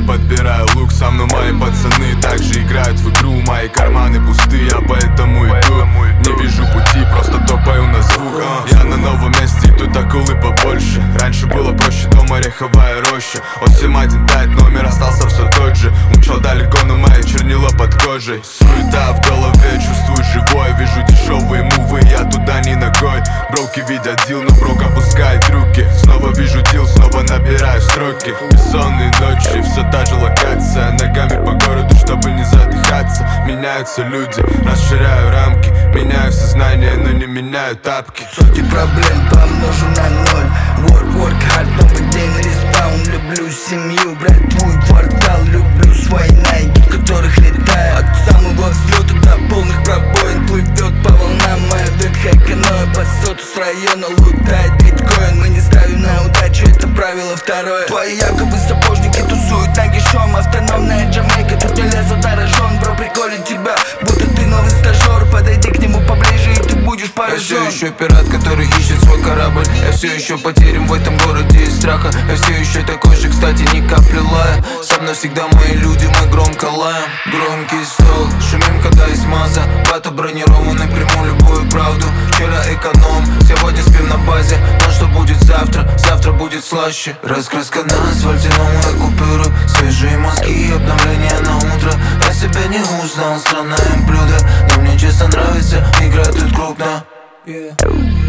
подбираю лук. Со мной мои пацаны также играют в игру. Мои карманы пусты, я поэтому иду. Не вижу пути, просто топаю на звук. Я на новом месте, и тут так улыбка больше. Раньше было проще, дома ореховая роща. 815 номер остался все тот же. Умчал далеко, но мои чернила под кожей. Суета в голове, чувствую живое. Вижу дешевые мувы, я туда не ногой. Броуки видят дил, но брок опускает руки. Снова вижу дил, снова набираю строки. Бессонные ночи, все та же локация. Ногами по городу, чтобы не задыхаться. Меняются люди, расширяю рамки. Меняю сознание, но не меняю тапки. Сотни проблем помножу на ноль. Work hard, новый день респаун. Люблю семью, брать твой квартал. Люблю свои найки, в которых летаю. От самого взлета до полных пробоин. Плывет по волнам моя ветхая каноэ. По соту с района лутает биткоин. Мы не ставим на удачу, это правило второе. Твои якобы сапожники тусуют нагишом. Автономная Джамайка, тут железо дорожен. Бро, приколит тебя, будто ты новый стажер. Подойди к нему поближе, и ты будешь поражен. Я все еще пират, который ищет свой корабль. Я все еще потерян в этом городе из страха. Я все еще такой же, кстати, ни капли лая. Со мной всегда мои люди, мы громко лаем. Громкий стол, шумим, когда есть масса. Бата бронированный, приму любую правду. Вчера эконом, сегодня спим на базе. Но что будет завтра, завтра будет слаще. Раскраска на асфальте, новые купюры. Свежие мозги, обновление на утро. Я себя не узнал, странное блюдо. Но мне честно нравится, игра тут крупно.